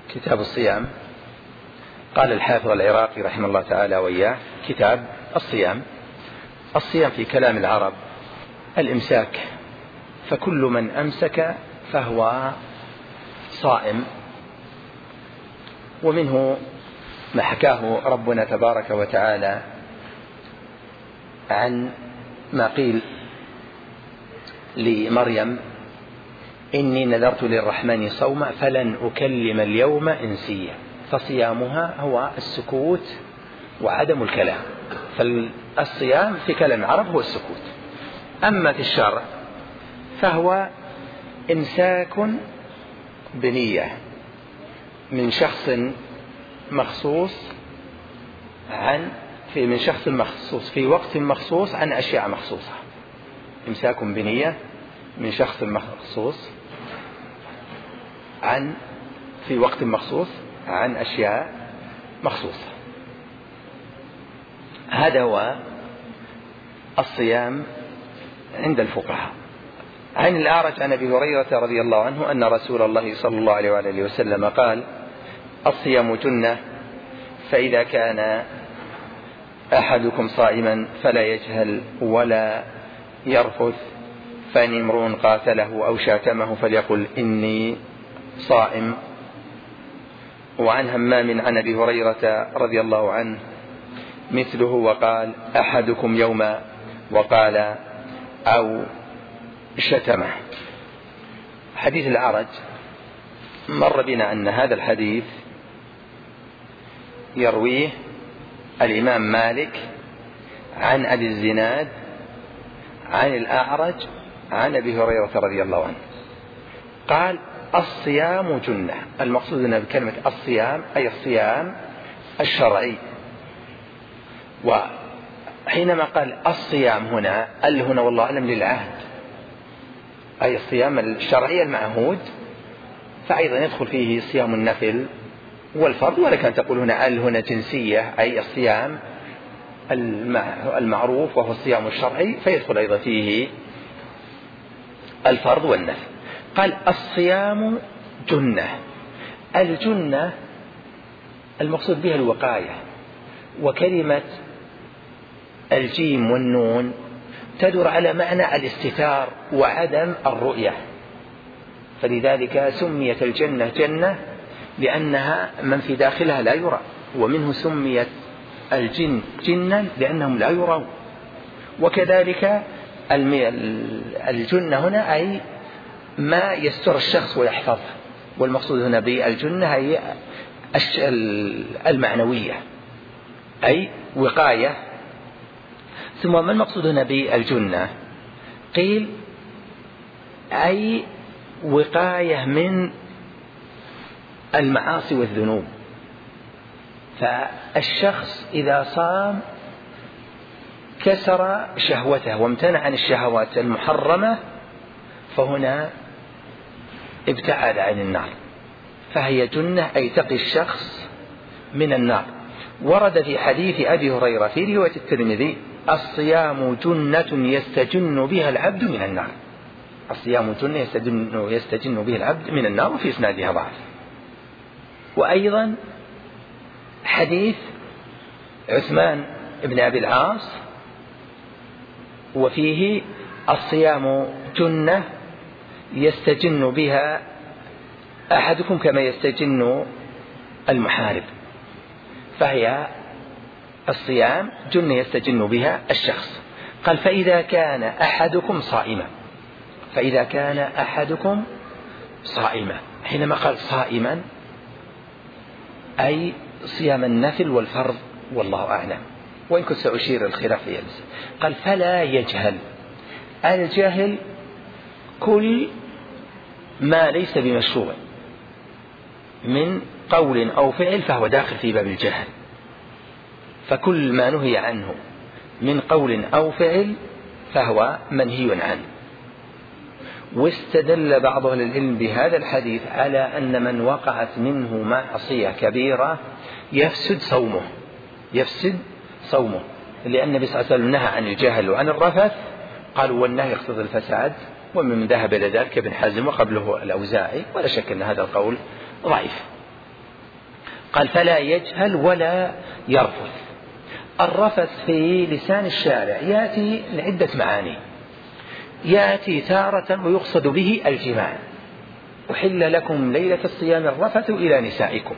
كتاب الصيام. قال الحافظ العراقي رحمه الله تعالى وإياه: كتاب الصيام. الصيام في كلام العرب الإمساك، فكل من أمسك فهو صائم. ومنه ما حكاه ربنا تبارك وتعالى عن ما قيل لمريم: إني نذرت للرحمن صوما فلن أكلم اليوم إنسيا. فصيامها هو السكوت وعدم الكلام. فالصيام في كلام العرب هو السكوت. أما في الشرع فهو إمساك بنية من شخص مخصوص في وقت مخصوص عن أشياء مخصوصة. إمساك بنية من شخص مخصوص في وقت مخصوص عن أشياء مخصوصة. هذا هو الصيام عند الفقهاء. عن الأعرج عن أبي هريرة رضي الله عنه أن رسول الله صلى الله عليه وآله وسلم قال: الصيام جنة، فإذا كان أحدكم صائما فلا يجهل ولا يرفث، فإن امرؤ قاتله أو شاتمه فليقل إني صائم. وعن همام عن أبي هريرة رضي الله عنه مثله وقال: أحدكم يوما، وقال أو شتمه. حديث الأعرج مر بنا أن هذا الحديث يرويه الإمام مالك عن أبي الزناد عن الأعرج عن أبي هريرة رضي الله عنه قال: الصيام جنة. المقصود هنا بكلمة الصيام أي الصيام الشرعي. وحينما قال الصيام هنا والله أعلم للعهد، أي الصيام الشرعي المعهود، فأيضا يدخل فيه صيام النفل والفرض. ولكن تقول هنا جنسية، أي الصيام المعروف وهو الصيام الشرعي، فيدخل أيضا فيه الفرض والنفل. قال: الصيام جنة. الجنة المقصود بها الوقاية، وكلمة الجيم والنون تدور على معنى الاستتار وعدم الرؤية، فلذلك سميت الجنة جنة لأنها من في داخلها لا يرى، ومنه سميت الجن جنا لأنهم لا يرون. وكذلك الجنة هنا أي ما يستر الشخص ويحفظه، والمقصود هنا بالجنة هي المعنوية أي وقاية. ثم ما المقصود هنا بالجنة؟ قيل أي وقاية من المعاصي والذنوب. فالشخص إذا صام كسر شهوته وامتنع عن الشهوات المحرمة، فهنا ابتعد عن النار، فهي جنة أي تقي الشخص من النار. ورد في حديث أبي هريرة في رواية الترمذي: الصيام جنة يستجن بها العبد من النار. الصيام جنة يستجن بها العبد من النار، وفي إسنادها ضعف. وأيضا حديث عثمان بن أبي العاص وفيه: الصيام جنة يستجن بها أحدكم كما يستجن المحارب. فهي الصيام جنة يستجن بها الشخص. قال: فإذا كان أحدكم صائما. حينما قال صائما أي صيام النفل والفرض، والله أعلم، وإن كنت سأشير الخلاف في هذا. قال: فلا يجهل. الجهل كل ما ليس بمشروع من قول أو فعل فهو داخل في باب الجهل. فكل ما نهي عنه من قول أو فعل فهو منهي عنه. واستدل بعض أهل العلم بهذا الحديث على أن من وقعت منه معصية كبيرة يفسد صومه، لأن النبي صلى الله عليه وسلم نهى عن الجهل وعن الرفث. قالوا: والنهي يقتضي الفساد. ومن ذهب إلى ذلك ابن حزم وقبله الأوزاعي، ولا شك أن هذا القول ضعيف. قال فلا يجهل ولا يرفث. الرفث في لسان الشارع يأتي لعدة معاني. يأتي تارة ويقصد به الجماع، أحل لكم ليلة الصيام الرفث إلى نسائكم.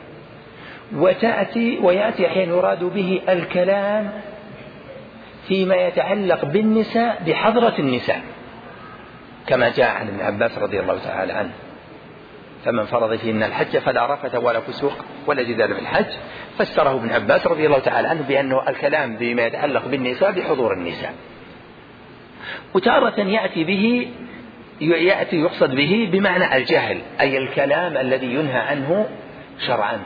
ويأتي أحيانا يراد به الكلام فيما يتعلق بالنساء بحضرة النساء، كما جاء عن ابن عباس رضي الله تعالى عنه: فمن فرض فيهن الحج فلا رفث ولا فسوق ولا جدال في الحج. فسره ابن عباس رضي الله تعالى عنه بأنه الكلام بما يتعلق بالنساء بحضور النساء. وتارة يأتي يقصد به بمعنى الجهل، أي الكلام الذي ينهى عنه شرعا،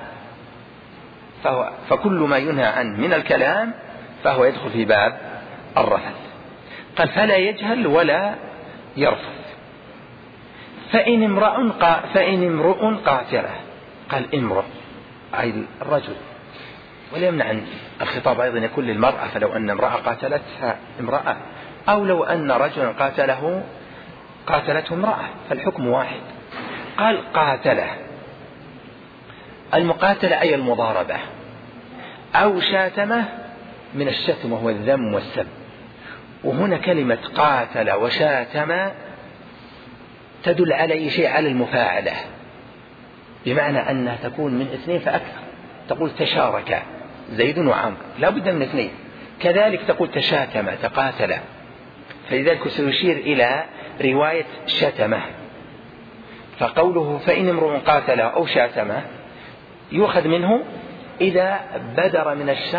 فكل ما ينهى عنه من الكلام فهو يدخل في باب الرفث. قال فلا يجهل ولا يرفث. فإن امرؤ قاتله، قال امرؤ أي الرجل، ولا يمنع أن الخطاب أيضا يكون للمرأة، فلو أن امرأة قاتلتها امرأة، أو لو أن رجلا قاتلته امرأة، فالحكم واحد. قال قاتله، المقاتلة أي المضاربة، أو شاتمه من الشتم وهو الذم والسب. وهنا كلمة قاتل وشاتم تدل على شيء، على المفاعلة، بمعنى أنها تكون من اثنين فأكثر. تقول تشارك زيد وعمر، لا بد من اثنين. كذلك تقول تشاتم تقاتل، فلذلك سيشير إلى رواية شتمه. فقوله فإن امرؤ قاتل أو شاتمه يؤخذ منه إذا بدر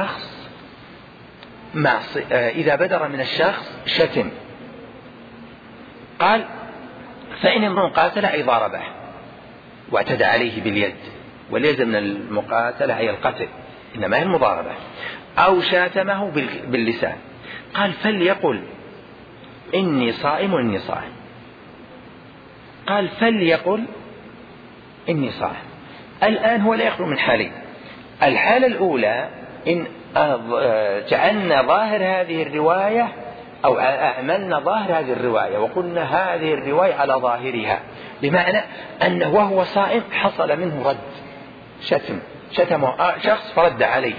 من الشخص شتم. قال فإن امرؤ قاتل أي ضاربه واعتدى عليه باليد، وليس من المقاتلة هي القتل، إنما هي المضاربة، أو شاتمه باللسان. قال فليقل إني صائم إني صائم. قال فليقل إني صائم. الآن هو لا يخلو من حالين. الحالة الأولى إن جعلنا ظاهر هذه الرواية أو أعملنا ظاهر هذه الرواية وقلنا هذه الرواية على ظاهرها، بمعنى أنه وهو صائم حصل منه رد، شتمه شخص فرد عليه،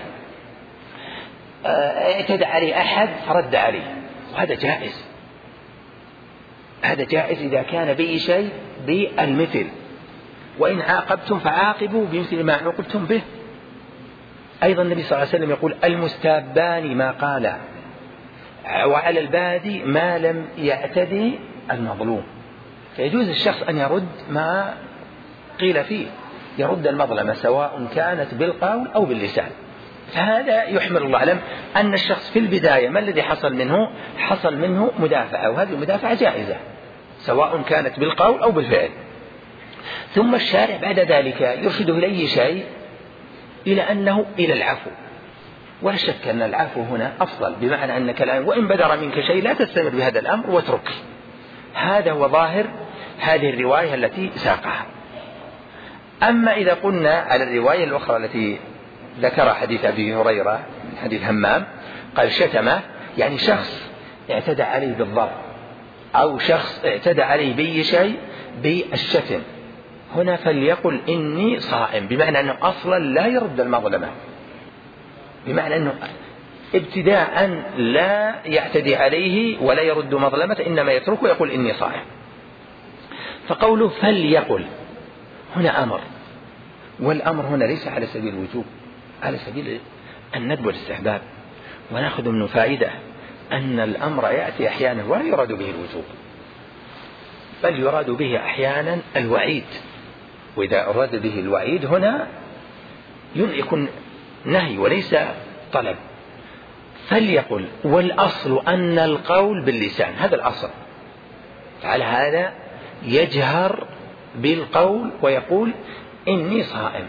اعتدى عليه أحد فرد عليه، وهذا جائز. هذا جائز إذا كان بأي شيء بالمثل. وإن عاقبتم فعاقبوا بمثل ما عوقبتم به. أيضا النبي صلى الله عليه وسلم يقول المستابان ما قال، وعلى البادي ما لم يعتدي المظلوم. فيجوز الشخص أن يرد ما قيل فيه، يرد المظلمة سواء كانت بالقول أو باللسان. فهذا يحمل الله أعلم أن الشخص في البداية ما الذي حصل منه مدافعة، وهذه المدافعة جائزة سواء كانت بالقول أو بالفعل. ثم الشارع بعد ذلك يرشده إلى أي شيء، إلى العفو. ولا شك أن العفو هنا أفضل، بمعنى أنك وإن بدر منك شيء لا تستمر بهذا الأمر واترك. هذا هو ظاهر هذه الرواية التي ساقها. أما إذا قلنا على الرواية الأخرى التي ذكر حديث أبي هريرة من حديث همام، قال شتمه يعني شخص اعتدى عليه بالضرب، أو شخص اعتدى عليه بأي شيء بالشتم. هنا فليقل إني صائم، بمعنى أنه أصلا لا يرد المظلمة، بمعنى أنه ابتداء لا يعتدي عليه ولا يرد مظلمة، إنما يتركه ويقول إني صائم. فقوله فليقل هنا أمر، والأمر هنا ليس على سبيل الوجوب، على سبيل الندب والاستحباب. ونأخذ منه فائدة أن الأمر يأتي أحيانا ولا يراد به الوجوب، بل يراد به أحيانا الوعيد. وإذا أراد به الوعيد هنا يكون نهي وليس طلب. فليقل، والأصل أن القول باللسان، هذا الأصل. فعلى هذا يجهر بالقول ويقول إني صائم.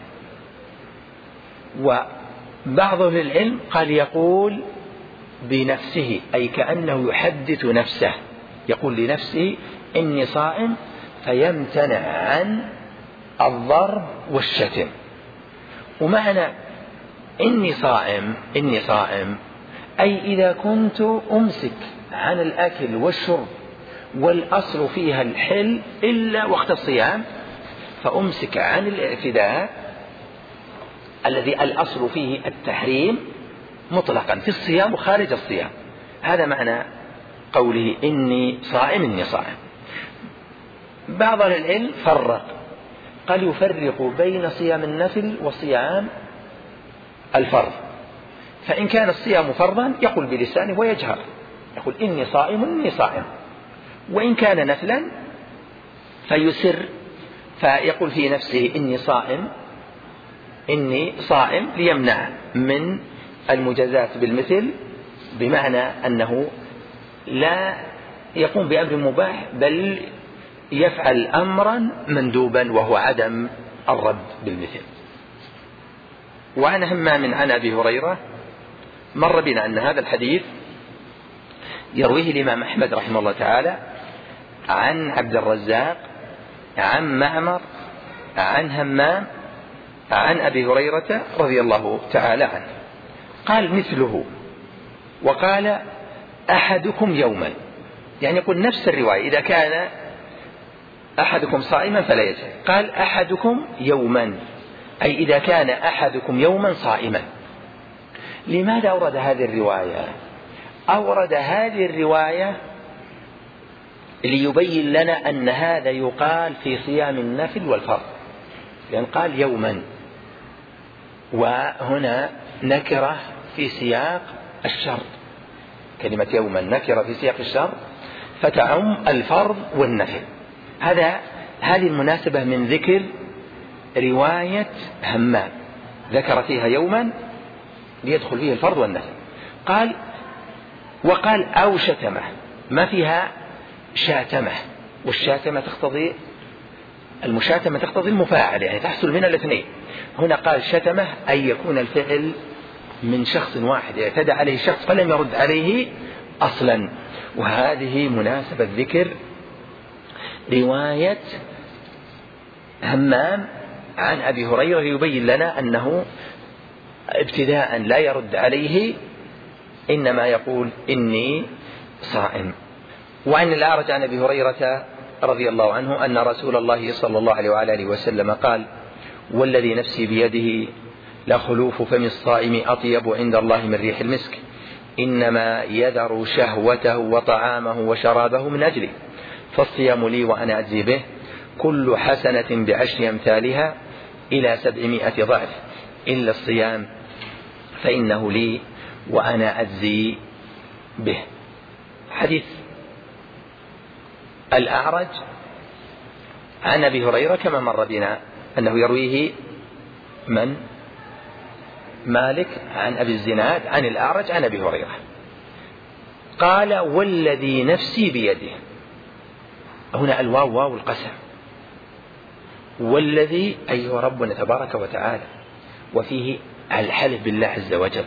وبعض أهل العلم قال يقول بنفسه، أي كأنه يحدث نفسه، يقول لنفسه إني صائم، فيمتنع عن الضرب والشتم. ومعنى إني صائم أي إذا كنت أمسك عن الأكل والشرب والأصل فيها الحل إلا وقت الصيام، فأمسك عن الاعتداء الذي الأصل فيه التحريم مطلقا في الصيام وخارج الصيام. هذا معنى قوله إني صائم إني صائم. بعض أهل العلم فرق، قال يفرق بين صيام النفل وصيام الفرض، فإن كان الصيام فرضا يقول بلسانه ويجهر، يقول إني صائم إني صائم، وإن كان نفلا فيسر فيقول في نفسه إني صائم ليمنع من المجازات بالمثل، بمعنى أنه لا يقوم بأمر مباح بل يفعل أمرا مندوبا وهو عدم الرد بالمثل. وعن همام عن أبي هريرة مر بنا أن هذا الحديث يرويه الإمام أحمد رحمه الله تعالى عن عبد الرزاق عن معمر عن همام عن أبي هريرة رضي الله تعالى عنه قال مثله، وقال أحدكم يوما، يعني يقول نفس الرواية، إذا كان أحدكم صائما فلا يجهر، قال أحدكم يوما أي إذا كان أحدكم يوما صائما. لماذا أورد هذه الرواية؟ أورد هذه الرواية ليبين لنا أن هذا يقال في صيام النفل والفرض، لأن قال يوما، وهنا نكرة في سياق الشرط، كلمة يوما نكرة في سياق الشرط فتعم الفرض والنفل. هذه المناسبة من ذكر رواية همام ذكر فيها يوما ليدخل فيه الفرض والنفل. وقال أو شتمه، ما فيها شاتمه، والشاتمة تقتضي المشاتمة تقتضي المفاعل، يعني تحصل من الاثنين. هنا قال شتمه أي يكون الفعل من شخص واحد، اعتدى عليه شخص فلم يرد عليه أصلا. وهذه مناسبة ذكر رواية همام عن أبي هريرة يبين لنا أنه ابتداء لا يرد عليه، إنما يقول إني صائم. وعن الأعرج عن أبي هريرة رضي الله عنه أن رسول الله صلى الله عليه وآله وسلم قال والذي نفسي بيده لخلوف فم الصائم أطيب عند الله من ريح المسك، إنما يذر شهوته وطعامه وشرابه من أجلي، فالصيام لي وأنا أجزي به، كل حسنة بعشر أمثالها إلى 700 ضعف، إلا الصيام فإنه لي وأنا أجزي به. حديث الأعرج عن أبي هريرة كما مر بنا أنه يرويه من؟ مالك عن أبي الزناد عن الأعرج عن أبي هريرة. قال والذي نفسي بيده، هنا الواو واو القسم، والذي أيها ربنا تبارك وتعالى، وفيه الحلف بالله عز وجل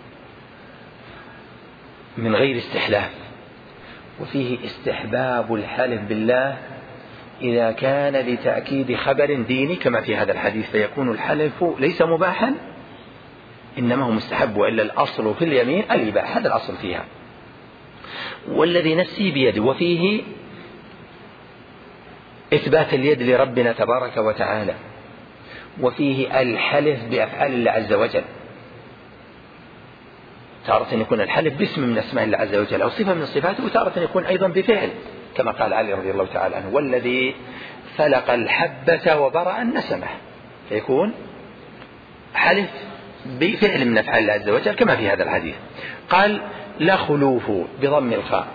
من غير استحلاف، وفيه استحباب الحلف بالله إذا كان لتأكيد خبر ديني كما في هذا الحديث، فيكون الحلف ليس مباحا إنما هو مستحب، وإلا الأصل في اليمين الإباحة، هذا الأصل فيها. والذي نفسي بيده، وفيه إثبات اليد لربنا تبارك وتعالى، وفيه الحلف بأفعال الله عز وجل، تارة يكون الحلف باسم من أسماء الله عز وجل أو صفة من صفاته، وتارة يكون أيضا بفعل كما قال علي رضي الله تعالى عنه والذي فلق الحبة وبرأ النسمة، فيكون حلف بفعل من أفعال الله عز وجل كما في هذا الحديث. قال لخلوف بضم الخاء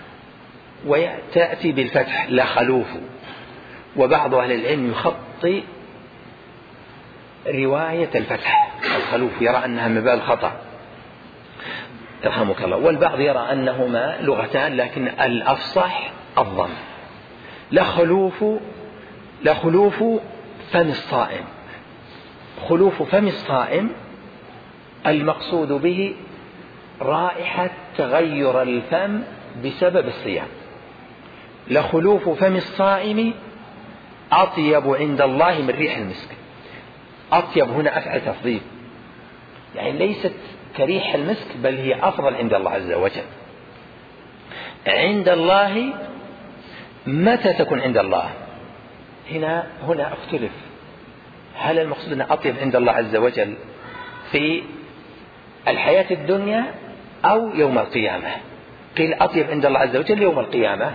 وتأتي بالفتح لخلوف، وبعض أهل العلم يخطي رواية الفتح الخلوف، يرى أنها من باب الخطأ يرحمك الله، والبعض يرى أنهما لغتان لكن الأفصح الضم. لخلوف فم الصائم، خلوف فم الصائم المقصود به رائحة تغير الفم بسبب الصيام. لخلوف فم الصائم أطيب عند الله من ريح المسك. أطيب هنا أفعل تفضيل، يعني ليست كريح المسك بل هي أفضل عند الله عز وجل. عند الله متى تكون عند الله؟ هنا اختلف، هل المقصود أن أطيب عند الله عز وجل في الحياة الدنيا أو يوم القيامة؟ قيل أطيب عند الله عز وجل يوم القيامة،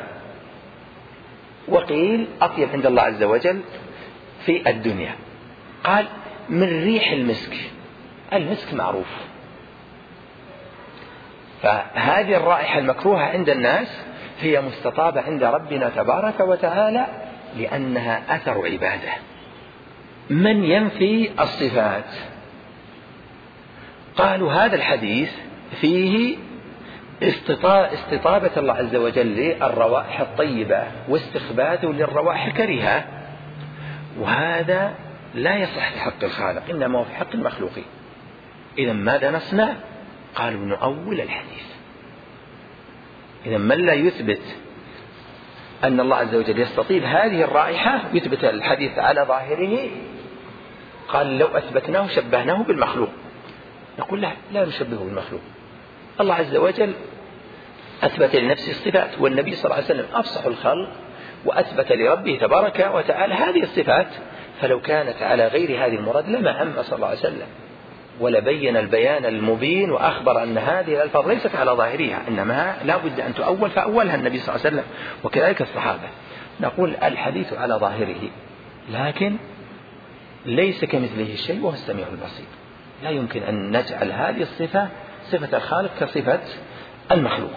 وقيل أطيب عند الله عز وجل في الدنيا. قال من ريح المسك. المسك معروف، فهذه الرائحة المكروهة عند الناس هي مستطابة عند ربنا تبارك وتعالى لأنها أثر عبادة. من ينفي الصفات؟ قالوا هذا الحديث فيه استطابة الله عز وجل للروائح الطيبة واستخباثه للروائح الكريهة، وهذا لا يصح في حق الخالق، إنما هو في حق المخلوقين. إذا ماذا نصنع؟ قالوا نؤول الحديث. إذا من لا يثبت أن الله عز وجل يستطيب هذه الرائحة يثبت الحديث على ظاهره، قال لو أثبتناه شبهناه بالمخلوق. نقول لا نشبهه بالمخلوق. الله عز وجل أثبت لنفسه الصفات، والنبي صلى الله عليه وسلم أفصح الخلق وأثبت لربه تبارك وتعالى هذه الصفات، فلو كانت على غير هذه المراد لما عم صلى الله عليه وسلم ولبين البيان المبين وأخبر أن هذه الألفاظ ليست على ظاهرها، إنما لا بد أن تؤول، فأولها النبي صلى الله عليه وسلم وكذلك الصحابة. نقول الحديث على ظاهره، لكن ليس كمثله شيء وهو السميع البصير. لا يمكن أن نجعل هذه الصفة صفة الخالق كصفة المخلوق.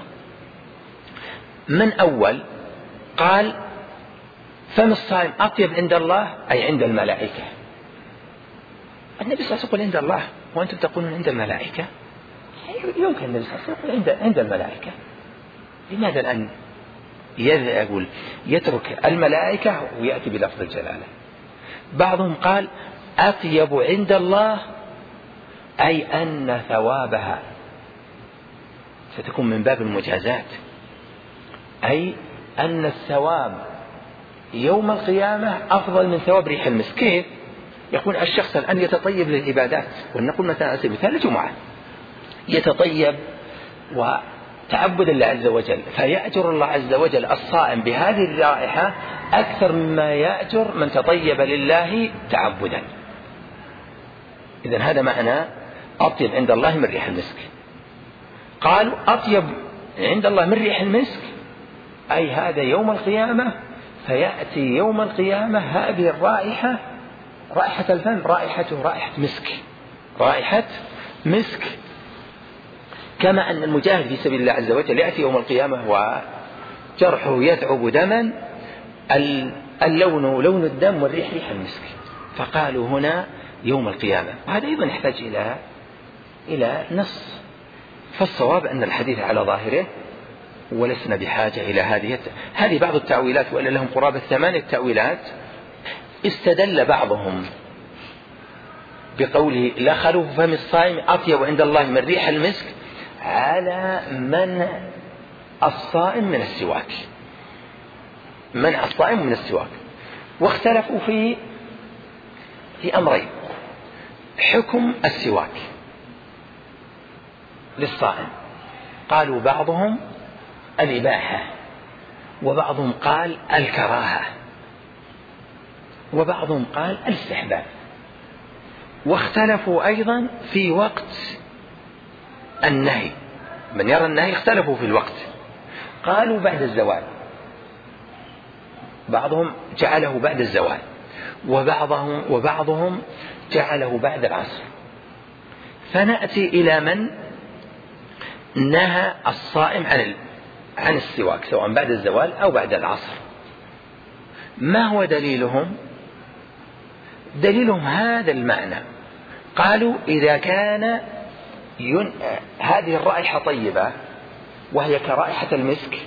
من أول قال فم الصائم أطيب عند الله أي عند الملائكة. النبي صلى الله عليه وسلم يقول عند الله وأنتم تقولون عند الملائكة. يمكن النبي صلى الله عليه وسلم يقول عند الملائكة. لماذا الآن يقول يترك الملائكة ويأتي بلفظ الجلالة؟ بعضهم قال أطيب عند الله أي أن ثوابها ستكون من باب المجازات، أي أن الثواب يوم القيامة أفضل من ثواب ريح المسك. كيف يكون الشخص الآن يتطيب للعبادات؟ ولنقول مثلا على سبيل المثال الجمعة يتطيب وتعبد الله عز وجل، فيأجر الله عز وجل الصائم بهذه الرائحة أكثر مما يأجر من تطيب لله تعبدا. إذن هذا معنى أطيب عند الله من ريح المسك. قالوا أطيب عند الله من ريح المسك أي هذا يوم القيامة، فيأتي يوم القيامة هذه الرائحة رائحة الفم رائحته رائحة مسك، رائحة مسك. كما أن المجاهد في سبيل الله عز وجل يأتي يوم القيامة وجرحه يذعب دما، اللون لون الدم والريح ريح المسك. فقالوا هنا يوم القيامة، وهذا أيضا يحتاج إلى نص. فالصواب أن الحديث على ظاهره، ولسنا بحاجة إلى هذه بعض التأويلات، وإلا لهم قرابة 8 تأويلات. استدل بعضهم بقوله لا خلوف فم الصائم أطيب عند الله من ريح المسك على منع الصائم من السواك، منع الصائم من السواك. واختلفوا في أمرين: حكم السواك للصائم. قالوا بعضهم الإباحة، وبعضهم قال الكراهة، وبعضهم قال الاستحباب. واختلفوا أيضا في وقت النهي، من يرى النهي اختلفوا في الوقت. قالوا بعد الزوال، بعضهم جعله بعد الزوال، وبعضهم جعله بعد العصر. فنأتي إلى من نهى الصائم عن السواك سواء بعد الزوال أو بعد العصر. ما هو دليلهم؟ دليلهم هذا المعنى. قالوا إذا كان هذه الرائحة طيبة وهي كرائحة المسك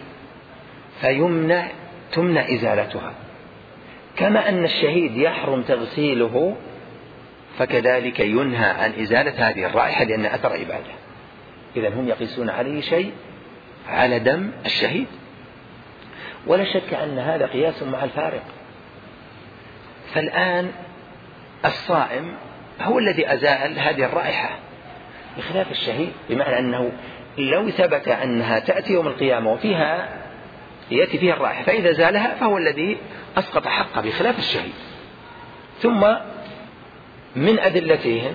تمنع إزالتها، كما أن الشهيد يحرم تغسيله فكذلك ينهى عن إزالة هذه الرائحة لأن أثر عبادة. إذن هم يقيسون عليه شيء على دم الشهيد، ولا شك أن هذا قياس مع الفارق. فالآن الصائم هو الذي أزال هذه الرائحة بخلاف الشهيد، بمعنى أنه لو ثبت أنها تأتي يوم القيامة وفيها يأتي فيها الرائحة فإذا زالها فهو الذي أسقط حقه بخلاف الشهيد. ثم من أدلتهم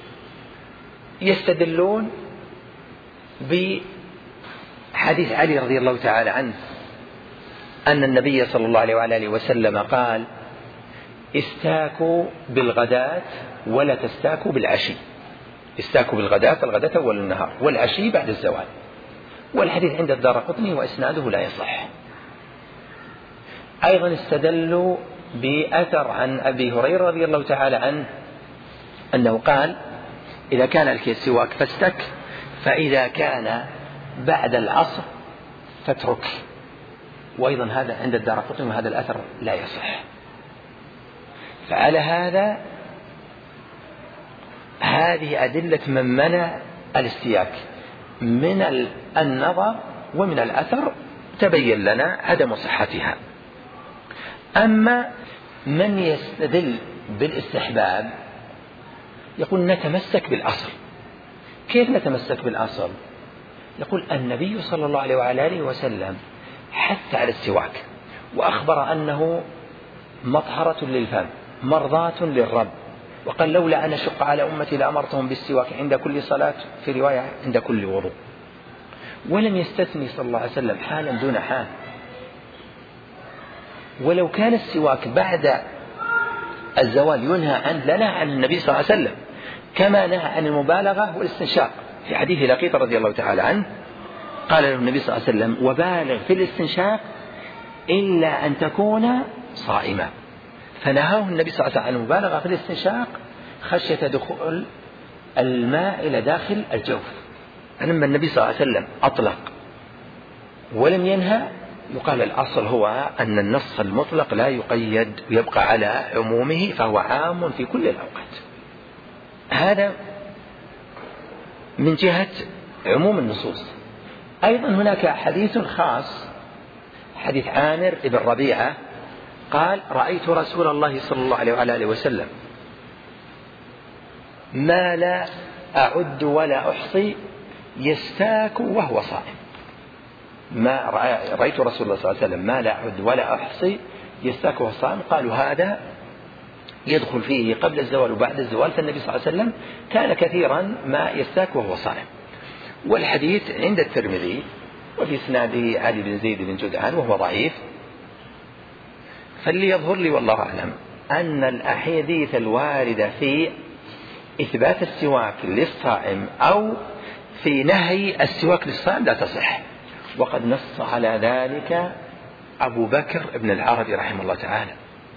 يستدلون بحديث علي رضي الله تعالى عنه أن النبي صلى الله عليه وآله وسلم قال: استاكوا بالغداة ولا تستاكوا بالعشي. استاكوا بالغداة، الغداة أول النهار، والعشي بعد الزوال. والحديث عند الدارقطني وإسناده لا يصح. أيضا استدلوا بأثر عن أبي هريرة رضي الله تعالى عنه أنه قال: إذا كان السواك فاستك، فإذا كان بعد العصر فاترك. وأيضا هذا عند الدارقطني وهذا الأثر لا يصح. فعلى هذا هذه أدلة من منع الاستياك من النظر ومن الأثر تبين لنا عدم صحتها. أما من يستدل بالاستحباب يقول نتمسك بالأصل. كيف نتمسك بالأصل؟ يقول النبي صلى الله عليه وآله وسلم حث على السواك، وأخبر أنه مطهرة للفم مرضاة للرب، وقال: لولا أن أشق على أمتي لأمرتهم بالسواك عند كل صلاة، في رواية عند كل وضوء. ولم يستثني صلى الله عليه وسلم حالا دون حال. ولو كان السواك بعد الزوال ينهى عنه لنهى عن النبي صلى الله عليه وسلم، كما نهى عن المبالغة والاستنشاق. في حديث لقيط رضي الله تعالى عنه قال له النبي صلى الله عليه وسلم: وبالغ في الاستنشاق إلا أن تكون صائما. فنهاه النبي صلى الله عليه وسلم عن المبالغة في الاستنشاق خشية دخول الماء إلى داخل الجوف. لما النبي صلى الله عليه وسلم أطلق ولم ينهى، يقال الأصل هو أن النص المطلق لا يقيد ويبقى على عمومه، فهو عام في كل الأوقات. هذا من جهة عموم النصوص. أيضا هناك حديث خاص، حديث عامر بن ربيعة قال: رأيت رسول الله صلى الله عليه وآله وسلم ما لا أعد ولا أحصي يستاك وهو صائم. ما رأيت رسول الله صلى الله عليه وسلم ما لا أعد ولا أحصي يستاك وهو صائم. قالوا هذا يدخل فيه قبل الزوال وبعد الزوال، فالنبي صلى الله عليه وسلم كان كثيرا ما يستاك وهو صائم. والحديث عند الترمذي وفي إسناده علي بن زيد بن جدعان وهو ضعيف. فاللي يظهر لي والله أعلم أن الأحاديث الواردة في إثبات السواك للصائم أو في نهي السواك للصائم لا تصح. وقد نص على ذلك أبو بكر بن العربي رحمه الله تعالى،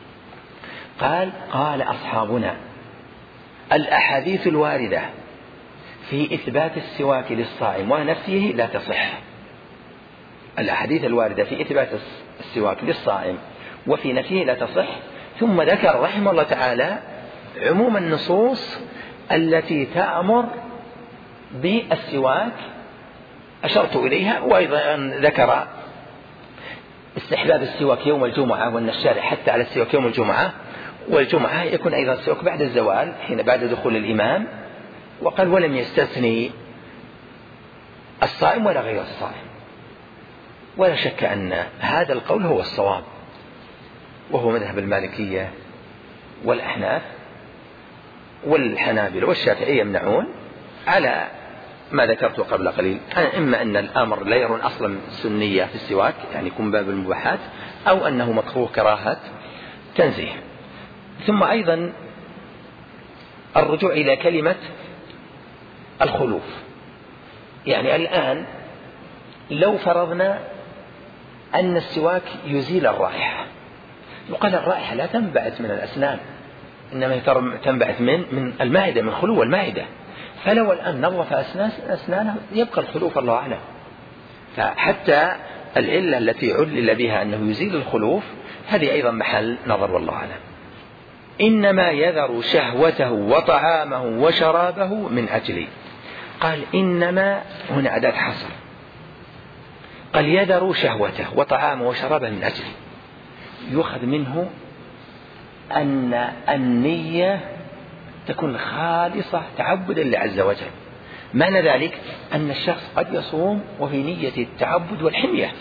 قال أصحابنا: الأحاديث الواردة في إثبات السواك للصائم ونفيه لا تصح. الأحاديث الواردة في إثبات السواك للصائم وفي نفيه لا تصح. ثم ذكر رحمه الله تعالى عموم النصوص التي تأمر بالسواك أشرت إليها، وأيضا ذكر استحباب السواك يوم الجمعة، وأن الشارع حتى على السواك يوم الجمعة، والجمعة يكون أيضا السواك بعد الزوال حين بعد دخول الإمام. وقال: ولم يستثني الصائم ولا غير الصائم. ولا شك أن هذا القول هو الصواب، وهو مذهب المالكية والأحناف والحنابلة والشافعية يمنعون على ما ذكرت قبل قليل. إما أن الأمر لا يرون أصلا سنية في السواك، يعني يكون باب المباحات، أو أنه مكروه كراهة تنزيه. ثم أيضا الرجوع إلى كلمة الخلوف. يعني الآن لو فرضنا أن السواك يزيل الرائحة، يقال الرائحة لا تنبعث من الأسنان، إنما تنبعث من المعدة، من خلو المعدة. فلو الآن نظف أسنانه يبقى الخلوف، الله أعلم. فحتى العلة التي علل بها أنه يزيل الخلوف هذه أيضا محل نظر والله أعلم. إنما يذر شهوته وطعامه وشرابه من أجلي. قال إنما هنا أداة حصر، قال يذر شهوته وطعامه وشرابه من أجلي. يؤخذ منه أن النية تكون خالصة تعبدا لله عز وجل. معنى ذلك أن الشخص قد يصوم وفي نية التعبد والحمية،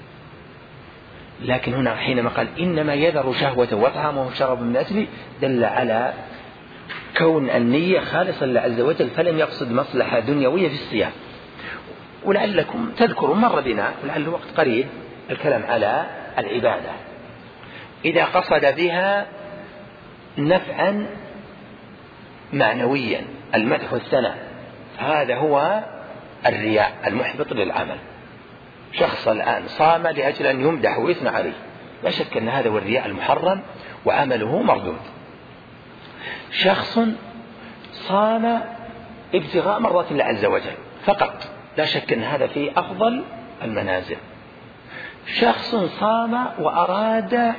لكن هنا حينما قال إنما يذر شهوته وطعامه وشرابه من أجلي دل على كون النية خالصة لله عز وجل، فلم يقصد مصلحة دنيوية في الصيام. ولعلكم تذكروا مر بنا ولعل وقت قريب الكلام على العبادة إذا قصد بها نفعا معنويا، المدح والثناء، هذا هو الرياء المحبط للعمل. شخص الآن صام لأجل أن يمدح ويثنى عليه، لا شك أن هذا هو الرياء المحرم وعمله مردود. شخص صام ابتغاء مرضات الله عز وجل فقط، لا شك أن هذا في أفضل المنازل. شخص صام وأراد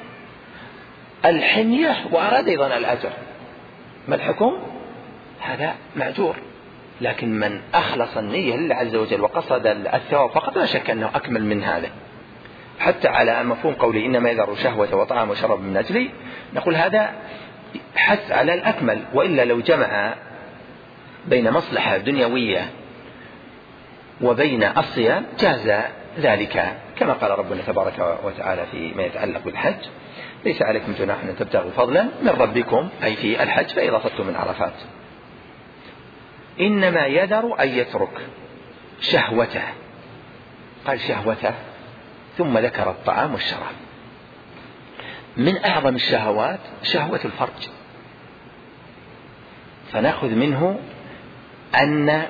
الحمية وأراد أيضا الأجر، ما الحكم؟ هذا معذور. لكن من أخلص النية لله عز وجل وقصد الثواب فقط، لا شك أنه أكمل من هذا. حتى على مفهوم قوله إنما يذر شهوة وطعام وشرب من أجلي، نقول هذا حث على الأكمل. وإلا لو جمع بين مصلحة دنيوية وبين الصيام جاز ذلك، كما قال ربنا تبارك وتعالى فيما يتعلق بالحج: ليس عليكم جناح أن تبتغوا فضلا من ربكم، أي في الحج فإذا أفضتم من عرفات. إنما يذر أن يترك شهوته، قال شهوته ثم ذكر الطعام والشراب. من أعظم الشهوات شهوة الفرج، فنأخذ منه أن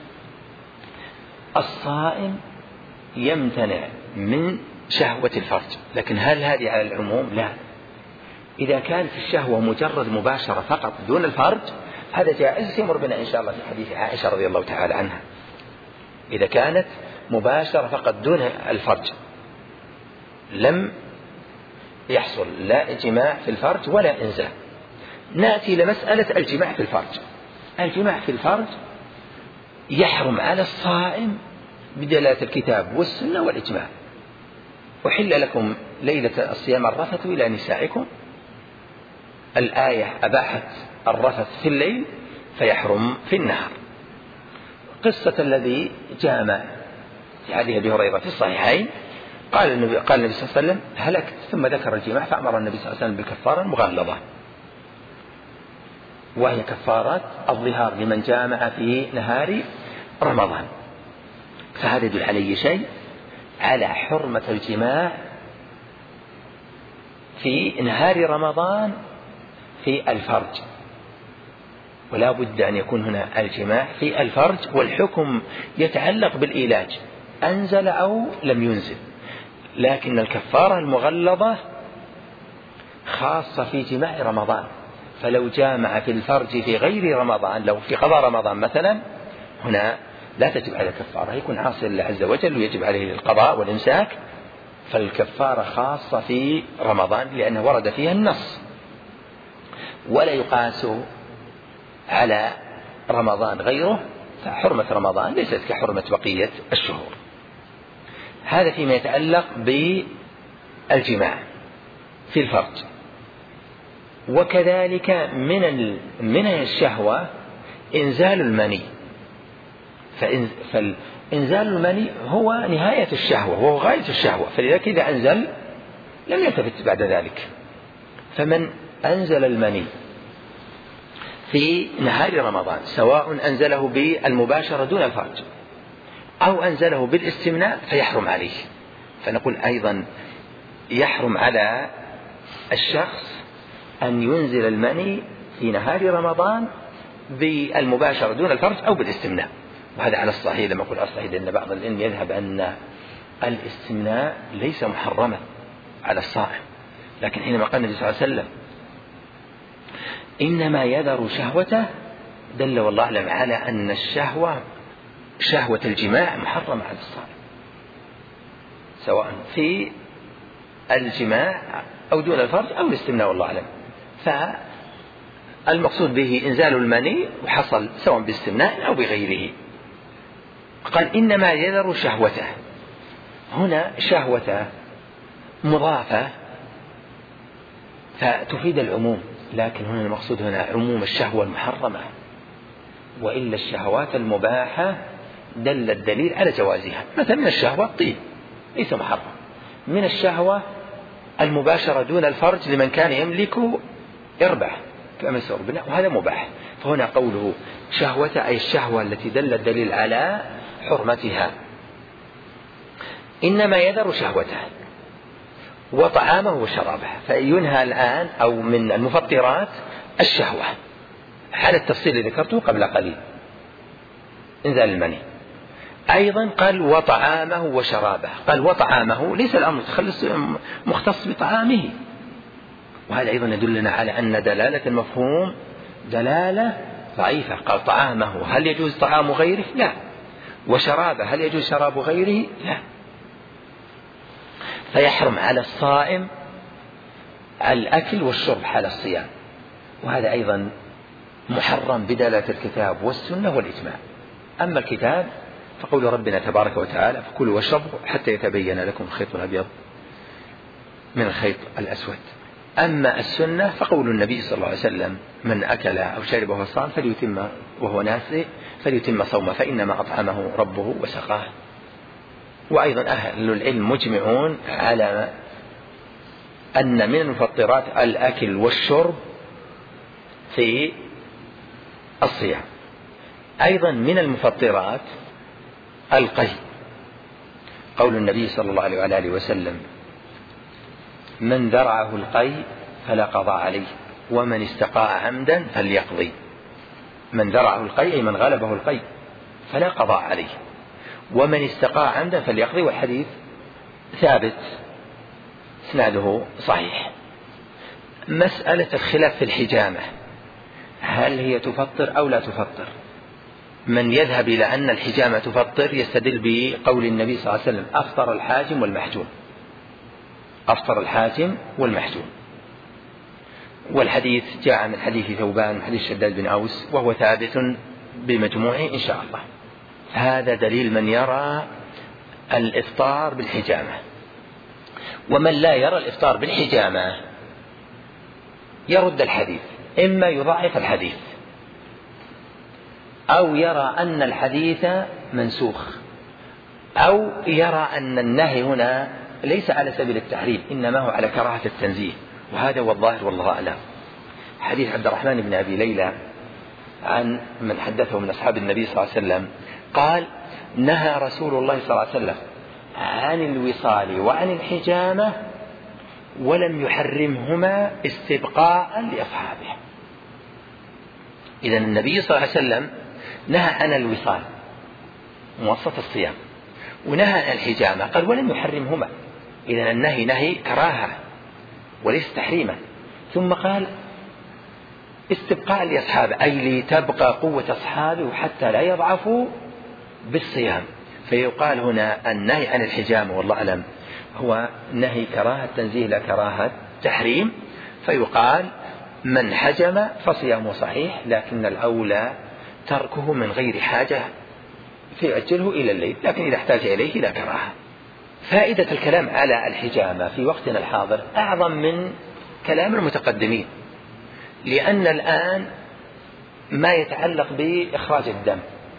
الصائم يمتنع من شهوة الفرج. لكن هل هذه على العموم؟ لا. إذا كانت الشهوة مجرد مباشرة فقط دون الفرج هذا جائز، سيمر بنا إن شاء الله في حديث عائشة رضي الله تعالى عنها. إذا كانت مباشرة فقط دون الفرج لم يحصل لا جماع في الفرج ولا إنزال. نأتي لمسألة الجماع في الفرج. الجماع في الفرج يحرم على الصائم بدلالة الكتاب والسنة والإجماع. أحل لكم ليلة الصيام الرفث إلى نسائكم، الآية أباحت الرفث في الليل فيحرم في النهار. قصة الذي جامع في حديث أبي هريرة في الصحيحين، قال النبي صلى الله عليه وسلم: هلكت، ثم ذكر الجماع فأمر النبي صلى الله عليه وسلم بالكفارة المغلظة، وهي كفارة الظهار لمن جامع في نهار رمضان. فهذا يدل عليه شيء على حرمة الجماع في نهار رمضان في الفرج، ولا بد أن يكون هنا الجماع في الفرج، والحكم يتعلق بالإيلاج أنزل أو لم ينزل. لكن الكفارة المغلظة خاصة في جماع رمضان، فلو جامع في الفرج في غير رمضان، لو في قضاء رمضان مثلا، هنا لا تجب عليه الكفارة، يكون عاصي لله عز وجل ويجب عليه القضاء والإمساك. فالكفارة خاصة في رمضان لأنه ورد فيها النص، ولا يقاس على رمضان غيره، فحرمة رمضان ليست كحرمة بقية الشهور. هذا فيما يتعلق بالجماع في الفرج. وكذلك من الشهوة إنزال المني، فإنزال المني هو نهاية الشهوة وهو غاية الشهوة، فلذلك إذا أنزل لم يلتفت بعد ذلك. فمن أنزل المني في نهار رمضان، سواء أنزله بالمباشرة دون الفرج أو أنزله بالاستمناء، فيحرم عليه. فنقول أيضا يحرم على الشخص أن ينزل المني في نهار رمضان بالمباشرة دون الفرج أو بالاستمناء. وهذا على الصحيح، لما أقول الصحيح لأن بعض العلم يذهب أن الاستمناء ليس محرما على الصائم. لكن حينما قال النبي صلى الله عليه وسلم: إنما يذر شهوته، دل والله أعلم على أن الشهوة شهوة الجماع محرمة على الصائم، سواء في الجماع أو دون الفرج أو الاستمناء والله أعلم. فالمقصود به إنزال المني وحصل سواء باستمناء أو بغيره. قال: إنما يذر شهوته، هنا شهوته مضافة فتفيد العموم، لكن هنا المقصود هنا عموم الشهوة المحرمة، وإلا الشهوات المباحة دل الدليل على جوازها. مثلا من الشهوة الطيب ليس محرم، من الشهوة المباشرة دون الفرج لمن كان يملك إربع كمس رب، وهذا مباح. فهنا قوله شهوة أي الشهوة التي دل الدليل على حرمتها، إنما يذر شهوته وطعامه وشرابه. فينهى الآن أو من المفطرات الشهوة على التفصيل الذي ذكرته قبل قليل، إنزال المني. أيضا قال وطعامه وشرابه، قال وطعامه، ليس الأمر مختص بطعامه، وهذا أيضا يدلنا على أن دلالة المفهوم دلالة ضعيفة. قال طعامه، هل يجوز طعام غيره؟ لا. وشرابه، هل يجوز شراب غيره؟ لا. فيحرم على الصائم الأكل والشرب حال الصيام، وهذا أيضا محرم بدلالة الكتاب والسنة والإجماع. أما الكتاب فقول ربنا تبارك وتعالى فكلوا واشربوا حتى يتبين لكم الخيط الأبيض من الخيط الأسود. أما السنة فقول النبي صلى الله عليه وسلم من أكل أو شرب وهو صائم فليتم وهو ناسي فليتم صومه فإنما أطعمه ربه وسقاه. وأيضا أهل العلم مجمعون على أن من المفطرات الأكل والشرب في الصيام. أيضا من المفطرات القي، قول النبي صلى الله عليه وآله وسلم من ذرعه القي فلا قضاء عليه ومن استقاء عمدا فليقضي. من ذرعه القي أي من غلبه القي فلا قضاء عليه، ومن استقاء عمدا فليقضي. والحديث ثابت اسناده صحيح. مسألة الخلاف في الحجامة، هل هي تفطر أو لا تفطر؟ من يذهب إلى أن الحجامة تفطر يستدل بقول النبي صلى الله عليه وسلم أفطر الحاجم والمحجوم، أفطر الحاجم والمحجوم. والحديث جاء من حديث ثوبان وحديث شداد بن أوس وهو ثابت بمجموعه إن شاء الله. هذا دليل من يرى الإفطار بالحجامة. ومن لا يرى الإفطار بالحجامة يرد الحديث، إما يضعف الحديث أو يرى أن الحديث منسوخ، أو يرى أن النهي هنا ليس على سبيل التحريم إنما هو على كراهة التنزيه، وهذا هو الظاهر والله أعلم. حديث عبد الرحمن بن أبي ليلى عن من حدثه من أصحاب النبي صلى الله عليه وسلم قال نهى رسول الله صلى الله عليه وسلم عن الوصال وعن الحجامة ولم يحرمهما استبقاء لأصحابه. إذن النبي صلى الله عليه وسلم نهى عن الوصال موسط الصيام ونهى عن الحجامة قال ولم يحرمهما، إذن النهي نهي كراهة وليس تحريما. ثم قال استبقاء لأصحابه أي لتبقى قوة أصحابه حتى لا يضعفوا بالصيام. فيقال هنا النهي عن الحجامة والله أعلم هو نهي كراهة تنزيه لا كراهة تحريم، فيقال من حجم فصيامه صحيح، لكن الأولى تركه من غير حاجة فيعجله إلى الليل، لكن إذا احتاج إليه لا كراهة. فائدة الكلام على الحجامة في وقتنا الحاضر أعظم من كلام المتقدمين، لأن الآن ما يتعلق بإخراج الدم،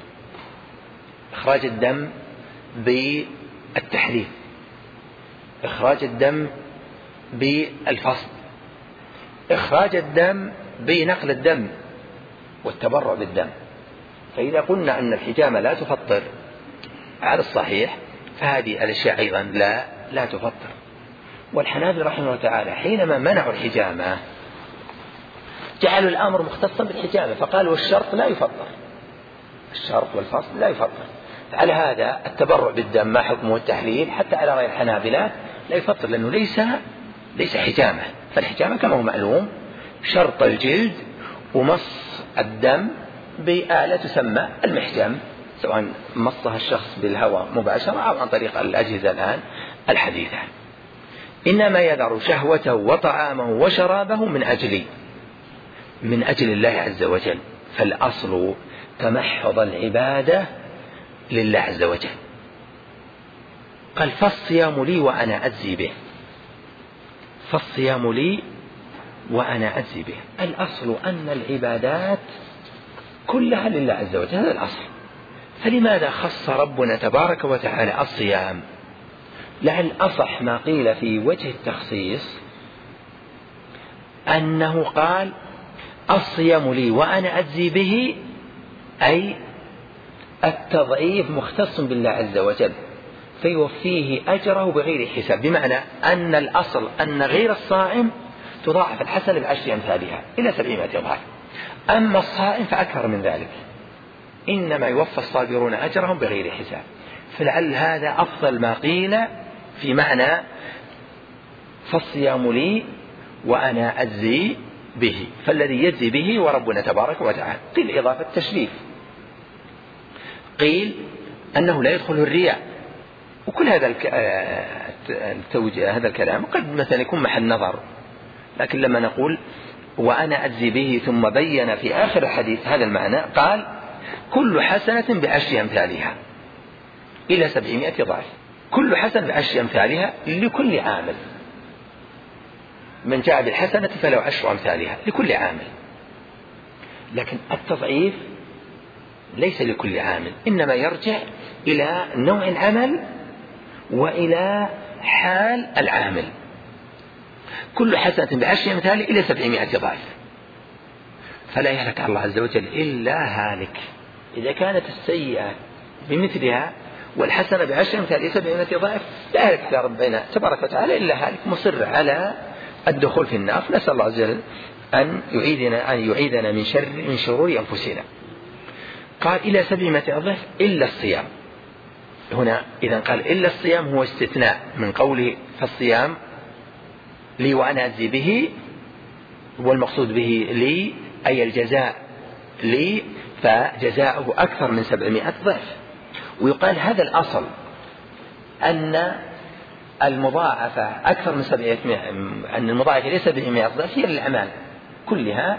إخراج الدم بالتحليل، إخراج الدم بالفصل، إخراج الدم بنقل الدم والتبرع بالدم. فإذا قلنا أن الحجامة لا تفطر على الصحيح فهذه الأشياء أيضا لا تفطر. والحنابلة رحمه الله تعالى حينما منعوا الحجامة جعلوا الأمر مختصا بالحجامة، فقالوا الشرط لا يفطر، الشرط والفصل لا يفطر. على هذا التبرع بالدم ما حكمه التحليل حتى على غير الحنابلة لا يفطر، لأنه ليس حجامة. فالحجامة كما هو معلوم شرط الجلد ومص الدم بآلة تسمى المحجم، سواء مصها الشخص بالهواء مباشرة أو عن طريق الأجهزة الآن الحديثة. إنما يذر شهوته وطعامه وشرابه من أجل الله عز وجل. فالأصل تمحض العبادة لله عز وجل. قال فالصيام لي وأنا أجزي به، فالصيام لي وأنا أجزي به. الأصل أن العبادات كلها لله عز وجل، هذا الأصل. فلماذا خص ربنا تبارك وتعالى الصيام؟ لعل أصح ما قيل في وجه التخصيص أنه قال الصيام لي وأنا أجزي به، أي التضعيف مختص بالله عز وجل فيوفيه أجره بغير حساب، بمعنى أن الأصل أن غير الصائم تضاعف الحسنة ب10 أمثالها إلى 700 ضعف، أما الصائم فأكثر من ذلك، إنما يوفى الصابرون أجرهم بغير حساب. فلعل هذا أفضل ما قيل في معنى فالصيام لي وأنا أجزي به، فالذي يجزي به هو ربنا تبارك وتعالى. قيل إضافة تشريف، قيل أنه لا يدخله الرياء، وكل هذا هذا الكلام قد مثلا يكون محل نظر، لكن لما نقول وأنا أجزي به ثم بين في آخر الحديث هذا المعنى، قال كل حسنة ب10 أمثالها إلى 700 ضعف، كل حسنة ب10 أمثالها لكل عامل، من جاء بالحسنة فله 10 أمثالها لكل عامل. لكن التضعيف ليس لكل عامل، إنما يرجع إلى نوع العمل وإلى حال العامل. كل حسنة ب10 أمثالها إلى 700 ضعف، فلا يهلك الله عز وجل إلا هالك. إذا كانت السيئة بمثلها والحسنة ب10 أمثالها إلى 700 ضعف لا يهلك ربنا تبارك وتعالى إلا هالك مصر على الدخول في النار. نسأل الله عز وجل أن يعيذنا من شرور أنفسنا. قال إلى 700 ضعف إلا الصيام. هنا إذا قال إلا الصيام هو استثناء من قوله فالصيام لي وأنا أجزي به، والمقصود به لي أي الجزاء لي، فجزاؤه أكثر من 700 ضعف. ويقال هذا الأصل أن المضاعفة أكثر من 700، أن المضاعفة ليس 700 ضعف هي للأعمال كلها،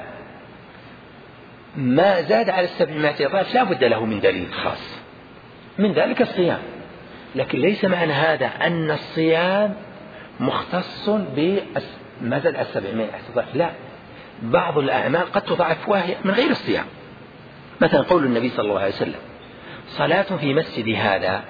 ما زاد على 700 ضعف لا بد له من دليل خاص، من ذلك الصيام. لكن ليس معنى هذا أن الصيام مختص بما زاد على 700 ضعف، لا، بعض الأعمال قد تضاعف وهي من غير الصيام. مثلا قول النبي صلى الله عليه وسلم صلاة في مسجد هذا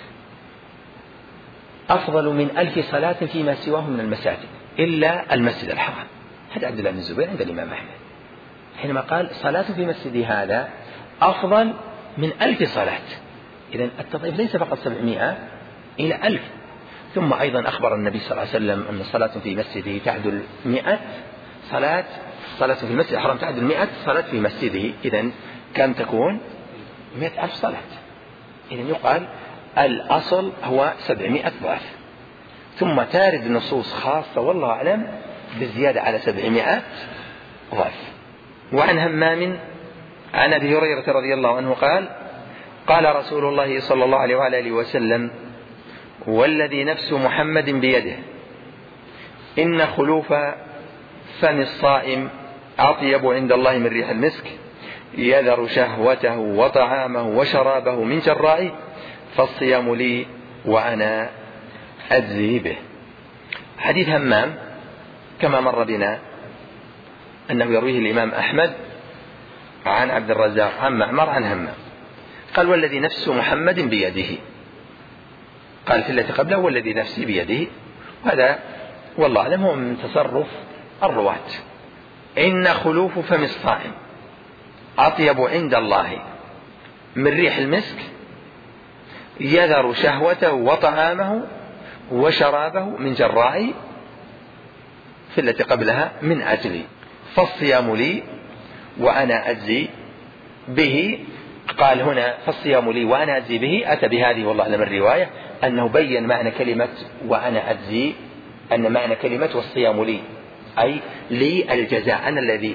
أفضل من 1000 صلاة فيما سواه من المساجد إلا المسجد الحرام. هذا عبد الله بن الزبير عند الإمام أحمد حينما قال صلاة في مسجد هذا أفضل من 1000 صلاة. إذن التضعيف ليس فقط 700 إلى 1000. ثم أيضا أخبر النبي صلى الله عليه وسلم أن صلاة في مسجده تعدل 100 صلاة في المسجد الحرام تعدل 100 صلاة في مسجده. إذن كم تكون 100,000 صلاة. إذن يقال الأصل هو 700 ضعف، ثم تارد نصوص خاصة والله أعلم بالزيادة على 700 ضعف. وعن همام عن أبي هريرة رضي الله عنه قال قال رسول الله صلى الله عليه وآله وسلم والذي نفس محمد بيده إن خلوف فم الصائم أطيب عند الله من ريح المسك يذر شهوته وطعامه وشرابه من جرائه فالصيام لي وأنا أجزي به. حديث همام كما مر بنا أنه يرويه الإمام أحمد عن عبد الرزاق عن معمر عن همام قال والذي نفس محمد بيده، قال في التي قبله والذي نفسي بيده، وهذا والله أعلم هو من تصرف الرواة. إن خلوف فم الصائم أطيب عند الله من ريح المسك يذر شهوته وطعامه وشرابه من جراء في التي قبلها من أجلي فالصيام لي وأنا أجزي به. قال هنا فالصيام لي وأنا أجزي به، أتى بهذه والله أعلم الرواية أنه بين معنى كلمة وأنا أجزي أن معنى كلمة والصيام لي أي لي الجزاء، أنا الذي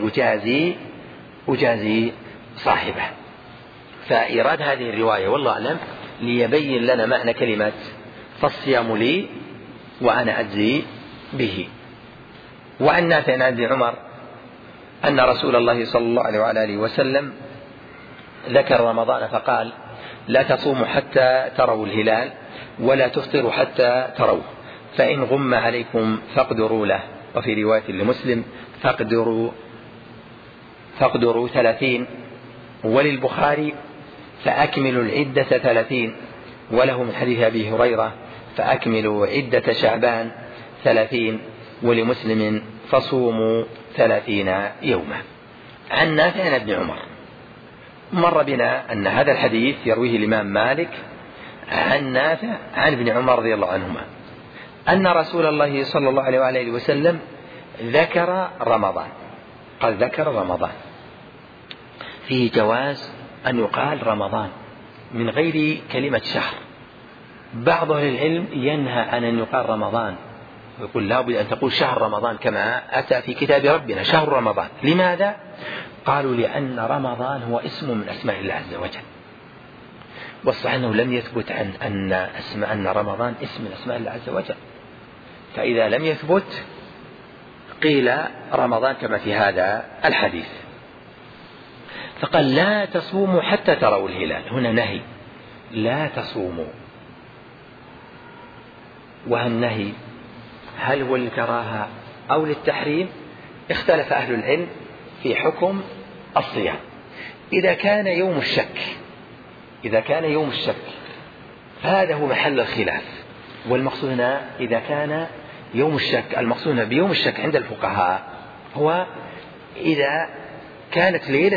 أجازي صاحبه. فإيراد هذه الرواية والله أعلم ليبين لنا معنى كلمة فالصيام لي وأنا أجزي به. وعن نافع عن ابن عمر أن رسول الله صلى الله عليه وآله وسلم ذكر رمضان فقال لا تصوموا حتى تروا الهلال ولا تفطروا حتى تروه فإن غم عليكم فاقدروا له. وفي رواية لمسلم فاقدروا 30. وللبخاري فأكملوا العدة 30. وله من حديث أبي هريرة فأكملوا عدة شعبان 30. ولمسلم فصوموا 30 يوما. عن نافع عن ابن عمر. مر بنا أن هذا الحديث يرويه الإمام مالك عن نافع عن ابن عمر رضي الله عنهما أن رسول الله صلى الله عليه وآله وسلم ذكر رمضان. قال ذكر رمضان، فيه جواز أن يقال رمضان من غير كلمة شهر. بعض أهل العلم ينهى عن أن يقال رمضان ويقول لا بد أن تقول شهر رمضان كما أتى في كتاب ربنا شهر رمضان. لماذا؟ قالوا لأن رمضان هو اسم من أسماء الله عز وجل، والصحيح أنه لم يثبت أن رمضان اسم من أسماء الله عز وجل، فإذا لم يثبت قيل رمضان كما في هذا الحديث. فقال لا تصوموا حتى تروا الهلال، هنا نهي لا تصوموا. وهالنهي هل هو للكراهة أو للتحريم؟ اختلف أهل العلم في حكم الصيام. إذا كان يوم الشك فهذا هو محل الخلاف، والمقصود هنا إذا كان يوم الشك، المقصود بيوم الشك عند الفقهاء هو إذا كانت ليلة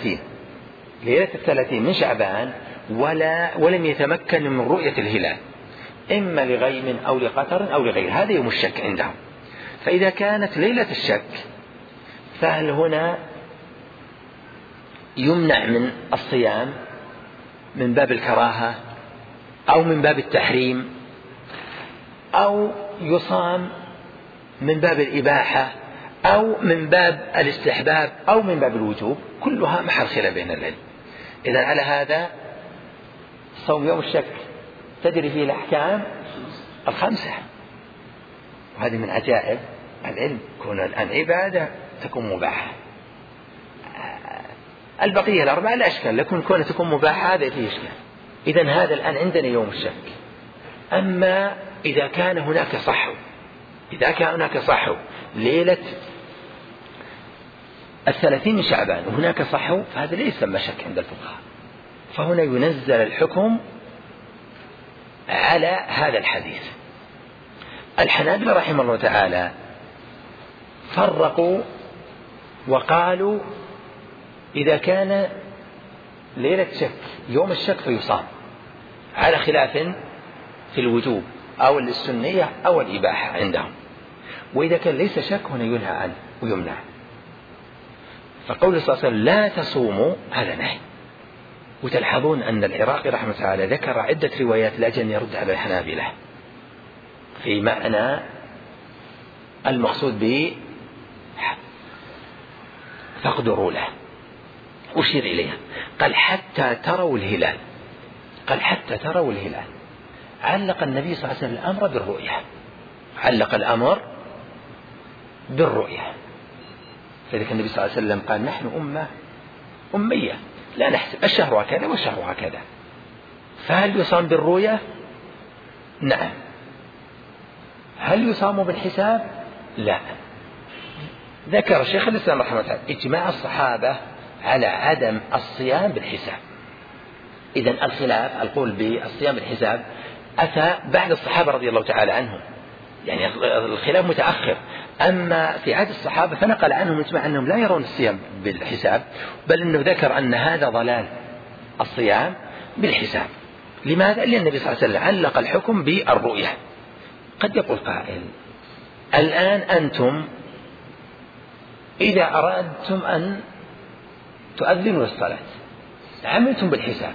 30 من شعبان ولم يتمكن من رؤية الهلال إما لغيم أو لقطر أو لغير، هذا يوم الشك عندهم. فإذا كانت ليلة الشك فهل هنا يمنع من الصيام من باب الكراهة أو من باب التحريم، أو يصام من باب الإباحة أو من باب الاستحباب أو من باب الوجوب؟ كلها محل خلاف بين العلم. إذن على هذا صوم يوم الشك تجري فيه الأحكام الخمسة، وهذه من عجائب العلم، كون الآن عبادة تكون مباحة. البقية الأربعة لا أشكال، لكن كون تكون مباحة هذا فيه إشكال. إذن هذا الآن عندنا يوم الشك. أما إذا كان هناك صحو ليلة 30 من شعبان وهناك صحو، فهذا ليس يسمى شك عند الفقهاء، فهنا ينزل الحكم على هذا الحديث. الحنابلة رحمه الله تعالى فرقوا وقالوا إذا كان ليلة شك يوم الشك فيصام، على خلاف في الوجوب أو السنية أو الإباحة عندهم. وإذا كان ليس شك هنا ينهى عنه ويمنع. فقول صلى الله عليه وسلم لا تصوموا هذا نهي. وتلحظون أن العراقي رحمه الله تعالى ذكر عدة روايات لأجل أن يرد على الحنابلة في معنى المقصود به فاقدروا له، أشير إليها. قال حتى تروا الهلال، علق النبي صلى الله عليه وسلم الأمر بالرؤية، علق الأمر بالرؤية. فذلك النبي صلى الله عليه وسلم قال نحن أمة أمية لا نحسب الشهر هكذا والشهر هكذا، فهل يصام بالرؤية؟ نعم. هل يصام بالحساب؟ لا. ذكر الشيخ الإسلام رحمه الله إجماع الصحابة على عدم الصيام بالحساب. إذن الخلاف القول بالصيام بالحساب أتى بعد الصحابة رضي الله تعالى عنهم، يعني الخلاف متأخر. أما في عهد الصحابة فنقل عنهم إجماع أنهم لا يرون الصيام بالحساب، بل أنه ذكر أن هذا ضلال الصيام بالحساب. لماذا؟ لأن النبي صلى الله عليه وسلم علق الحكم بالرؤية. قد يقول قائل الآن أنتم إذا أردتم أن تؤذنوا الصلاة عملتم بالحساب،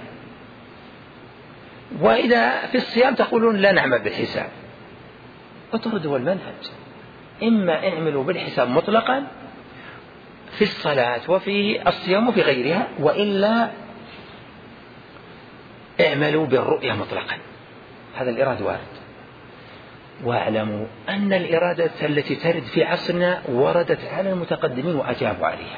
وإذا في الصيام تقولون لا نعمل بالحساب، وتردوا المنهج. إما اعملوا بالحساب مطلقا في الصلاة وفي الصيام وفي غيرها، وإلا اعملوا بالرؤية مطلقا. هذا الإراد وارد. واعلموا أن الإرادة التي ترد في عصرنا وردت على المتقدمين وأجابوا عليها،